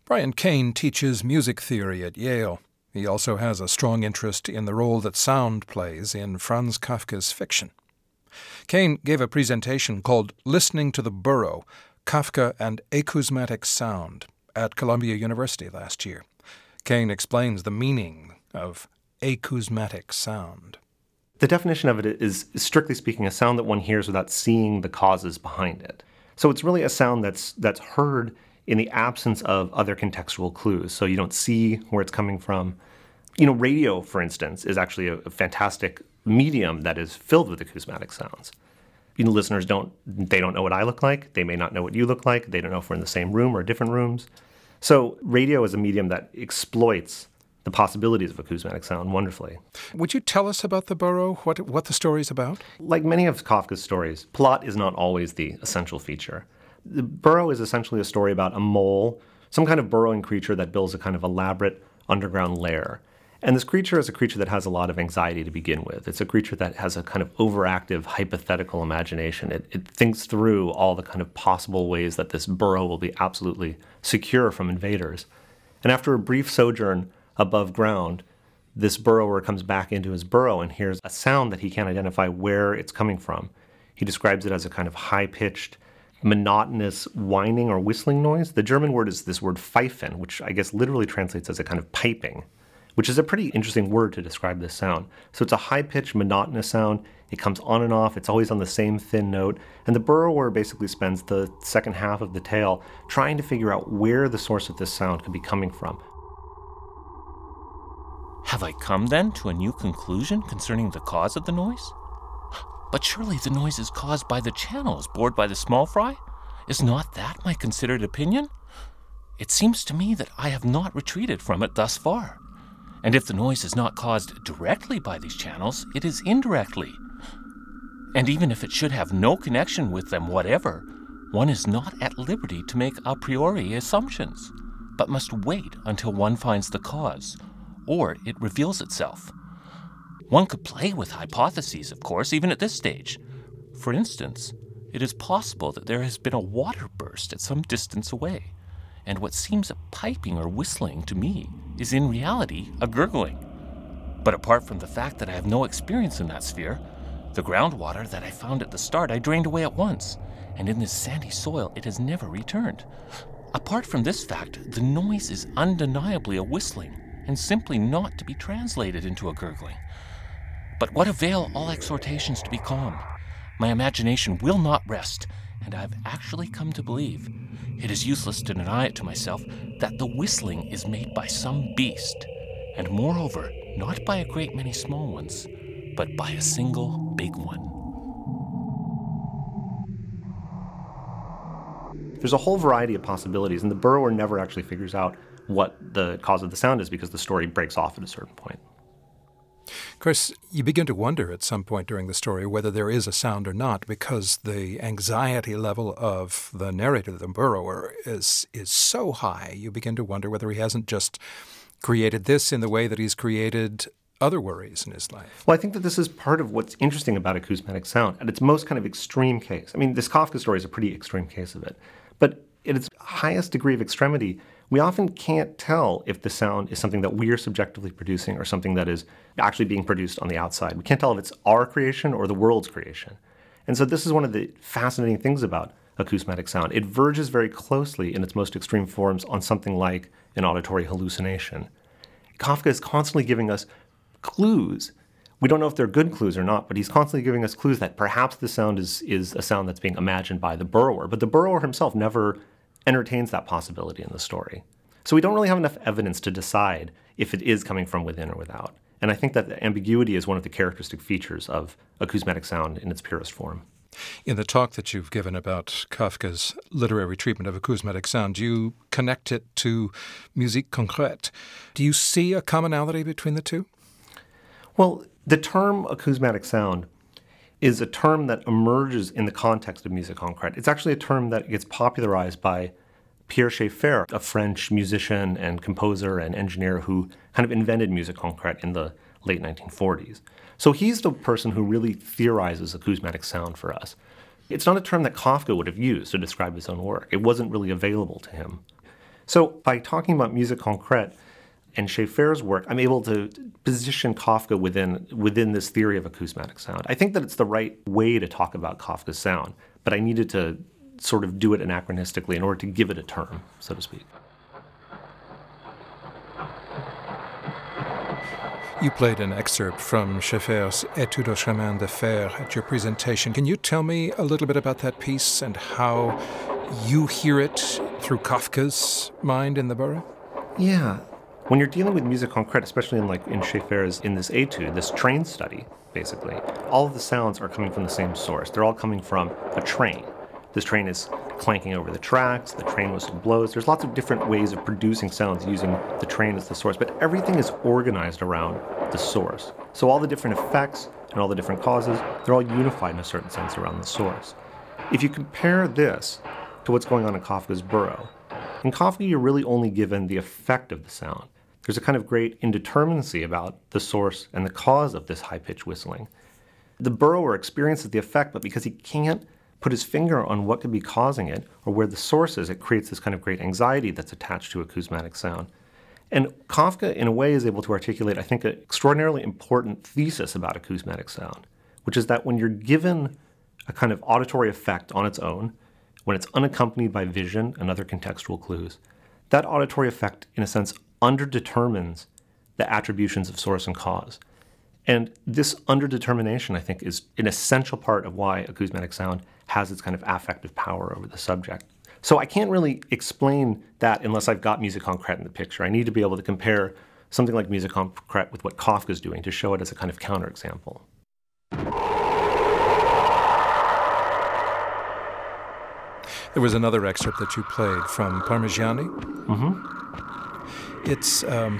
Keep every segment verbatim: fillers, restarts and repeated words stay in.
Brian Cain teaches music theory at Yale. He also has a strong interest in the role that sound plays in Franz Kafka's fiction. Cain gave a presentation called Listening to the Burrow, Kafka and Acousmatic Sound at Columbia University last year. Cain explains the meaning of acousmatic sound. The definition of it is, strictly speaking, a sound that one hears without seeing the causes behind it. So it's really a sound that's that's heard in the absence of other contextual clues. So you don't see where it's coming from. You know, radio, for instance, is actually a, a fantastic medium that is filled with acousmatic sounds. You know, listeners don't, they don't know what I look like. They may not know what you look like. They don't know if we're in the same room or different rooms. So radio is a medium that exploits the possibilities of acousmatic sound wonderfully. Would you tell us about the Burrow, what what the story's about? Like many of Kafka's stories, plot is not always the essential feature. The Burrow is essentially a story about a mole, some kind of burrowing creature that builds a kind of elaborate underground lair. And this creature is a creature that has a lot of anxiety to begin with. It's a creature that has a kind of overactive, hypothetical imagination. It, it thinks through all the kind of possible ways that this burrow will be absolutely secure from invaders. And after a brief sojourn above ground, this burrower comes back into his burrow and hears a sound that he can't identify where it's coming from. He describes it as a kind of high-pitched, monotonous whining or whistling noise. The German word is this word pfeifen, which I guess literally translates as a kind of piping, which is a pretty interesting word to describe this sound. So it's a high-pitched, monotonous sound. It comes on and off. It's always on the same thin note. And the burrower basically spends the second half of the tale trying to figure out where the source of this sound could be coming from. Have I come, then, to a new conclusion concerning the cause of the noise? But surely the noise is caused by the channels bored by the small fry? Is not that my considered opinion? It seems to me that I have not retreated from it thus far. And if the noise is not caused directly by these channels, it is indirectly. And even if it should have no connection with them whatever, one is not at liberty to make a priori assumptions, but must wait until one finds the cause, or it reveals itself. One could play with hypotheses, of course, even at this stage. For instance, it is possible that there has been a water burst at some distance away, and what seems a piping or whistling to me is in reality a gurgling. But apart from the fact that I have no experience in that sphere, the groundwater that I found at the start I drained away at once, and in this sandy soil it has never returned. Apart from this fact, the noise is undeniably a whistling, and simply not to be translated into a gurgling. But what avail all exhortations to be calm? My imagination will not rest, and I have actually come to believe, it is useless to deny it to myself, that the whistling is made by some beast, and moreover, not by a great many small ones, but by a single big one. There's a whole variety of possibilities, and the burrower never actually figures out what the cause of the sound is because the story breaks off at a certain point. Of course, you begin to wonder at some point during the story whether there is a sound or not, because the anxiety level of the narrator, the burrower, is is so high. You begin to wonder whether he hasn't just created this in the way that he's created other worries in his life. Well, I think that this is part of what's interesting about acousmatic sound, at its most kind of extreme case. I mean, this Kafka story is a pretty extreme case of it. But at its highest degree of extremity, we often can't tell if the sound is something that we're subjectively producing or something that is actually being produced on the outside. We can't tell if it's our creation or the world's creation. And so this is one of the fascinating things about acousmatic sound. It verges very closely in its most extreme forms on something like an auditory hallucination. Kafka is constantly giving us clues. We don't know if they're good clues or not, but he's constantly giving us clues that perhaps the sound is, is a sound that's being imagined by the burrower. But the burrower himself never entertains that possibility in the story. So we don't really have enough evidence to decide if it is coming from within or without. And I think that the ambiguity is one of the characteristic features of acousmatic sound in its purest form. In the talk that you've given about Kafka's literary treatment of acousmatic sound, you connect it to musique concrète. Do you see a commonality between the two? Well, the term acousmatic sound is a term that emerges in the context of musique concrète. It's actually a term that gets popularized by Pierre Schaeffer, a French musician and composer and engineer who kind of invented musique concrète in the late nineteen forties. So he's the person who really theorizes acousmatic sound for us. It's not a term that Kafka would have used to describe his own work. It wasn't really available to him. So by talking about musique concrète and Schaeffer's work, I'm able to position Kafka within within this theory of acousmatic sound. I think that it's the right way to talk about Kafka's sound, but I needed to sort of do it anachronistically in order to give it a term, so to speak. You played an excerpt from Schaeffer's Étude au chemin de fer at your presentation. Can you tell me a little bit about that piece and how you hear it through Kafka's mind in the Burrow? Yeah. When you're dealing with musique concrète, especially in like in Schaeffer's, in this etude, this train study, basically, all of the sounds are coming from the same source. They're all coming from a train. This train is clanking over the tracks, the train whistle blows. There's lots of different ways of producing sounds using the train as the source, but everything is organized around the source. So all the different effects and all the different causes, they're all unified in a certain sense around the source. If you compare this to what's going on in Kafka's Burrow, in Kafka you're really only given the effect of the sound. There's a kind of great indeterminacy about the source and the cause of this high-pitched whistling. The burrower experiences the effect, but because he can't put his finger on what could be causing it or where the source is, it creates this kind of great anxiety that's attached to acousmatic sound. And Kafka, in a way, is able to articulate, I think, an extraordinarily important thesis about acousmatic sound, which is that when you're given a kind of auditory effect on its own, when it's unaccompanied by vision and other contextual clues, that auditory effect, in a sense, underdetermines the attributions of source and cause. And this underdetermination, I think, is an essential part of why acousmatic sound has its kind of affective power over the subject. So I can't really explain that unless I've got musique concrète in the picture. I need to be able to compare something like musique concrète with what Kafka's doing to show it as a kind of counterexample. There was another excerpt that you played from Parmigiani. Mm-hmm. It's um,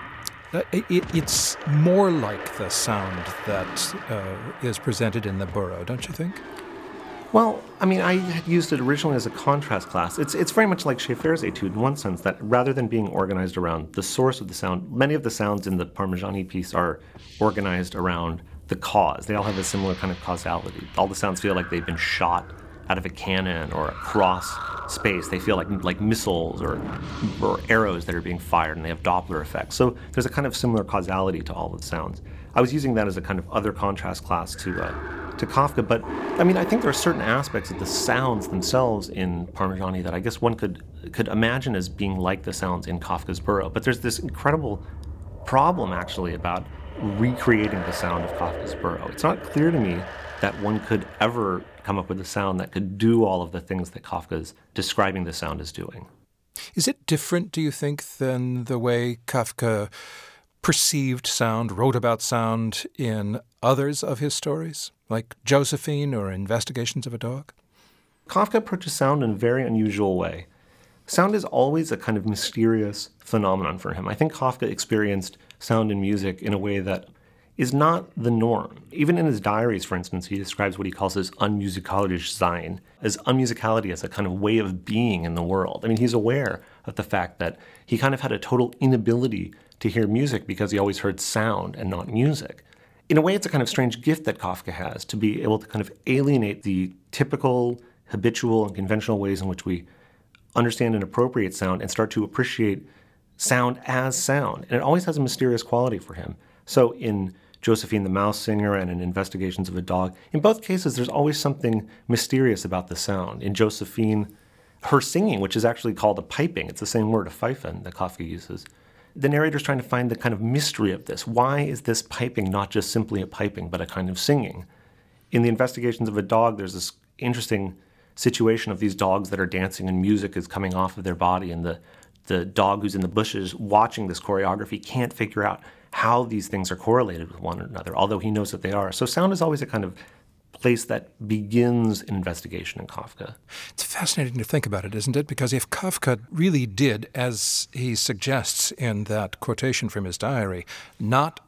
it, it's more like the sound that uh, is presented in the Burrow, don't you think? Well, I mean, I had used it originally as a contrast class. It's it's very much like Schaeffer's etude in one sense, that rather than being organized around the source of the sound, many of the sounds in the Parmigiani piece are organized around the cause. They all have a similar kind of causality. All the sounds feel like they've been shot out of a cannon or across space. They feel like like missiles or, or arrows that are being fired, and they have Doppler effects. So there's a kind of similar causality to all of the sounds. I was using that as a kind of other contrast class to uh, to Kafka, but I mean, I think there are certain aspects of the sounds themselves in Parmigiani that I guess one could could imagine as being like the sounds in Kafka's Burrow. But there's this incredible problem actually about recreating the sound of Kafka's Burrow. It's not clear to me that one could ever come up with a sound that could do all of the things that Kafka's describing the sound as doing. Is it different, do you think, than the way Kafka perceived sound, wrote about sound in others of his stories, like Josephine or Investigations of a Dog? Kafka approaches sound in a very unusual way. Sound is always a kind of mysterious phenomenon for him. I think Kafka experienced sound and music in a way that is not the norm. Even in his diaries, for instance, he describes what he calls his unmusikalisch sein, as unmusicality as a kind of way of being in the world. I mean, he's aware of the fact that he kind of had a total inability to hear music because he always heard sound and not music. In a way, it's a kind of strange gift that Kafka has, to be able to kind of alienate the typical, habitual, and conventional ways in which we understand and appropriate sound and start to appreciate sound as sound. And it always has a mysterious quality for him. So in Josephine the Mouse Singer and in Investigations of a Dog, in both cases, there's always something mysterious about the sound. In Josephine, her singing, which is actually called a piping, it's the same word, a pfeifen, that Kafka uses. The narrator's trying to find the kind of mystery of this. Why is this piping not just simply a piping, but a kind of singing? In the Investigations of a Dog, there's this interesting situation of these dogs that are dancing and music is coming off of their body, and the, the dog who's in the bushes watching this choreography can't figure out how these things are correlated with one another, although he knows that they are. So sound is always a kind of place that begins an investigation in Kafka. It's fascinating to think about it, isn't it? Because if Kafka really did, as he suggests in that quotation from his diary, not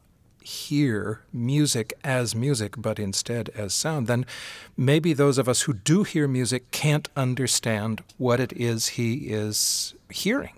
hear music as music, but instead as sound, then maybe those of us who do hear music can't understand what it is he is hearing.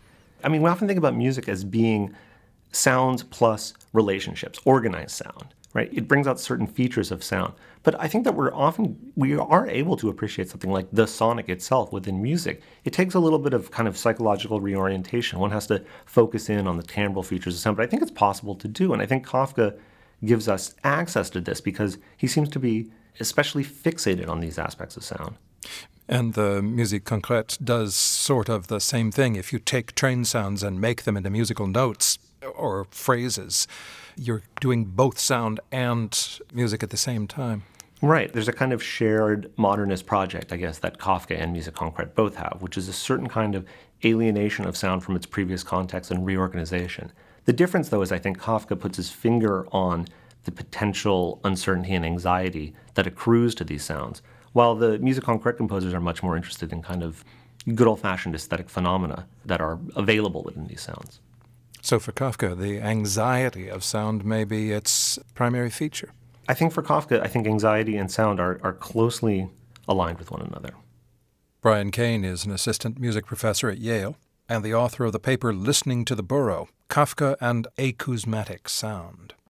I mean, we often think about music as being sounds plus relationships, organized sound, right? It brings out certain features of sound. But I think that we're often, we are able to appreciate something like the sonic itself within music. It takes a little bit of kind of psychological reorientation. One has to focus in on the timbral features of sound, but I think it's possible to do. And I think Kafka gives us access to this because he seems to be especially fixated on these aspects of sound. And the musique concrète does sort of the same thing. If you take train sounds and make them into musical notes or phrases, you're doing both sound and music at the same time. Right. There's a kind of shared modernist project, I guess, that Kafka and musique concrète both have, which is a certain kind of alienation of sound from its previous context and reorganization. The difference, though, is I think Kafka puts his finger on the potential uncertainty and anxiety that accrues to these sounds, while the musique concrète composers are much more interested in kind of good old-fashioned aesthetic phenomena that are available within these sounds. So for Kafka, the anxiety of sound may be its primary feature. I think for Kafka, I think anxiety and sound are, are closely aligned with one another. Brian Cain is an assistant music professor at Yale and the author of the paper Listening to the Burrow, Kafka and Acousmatic Sound.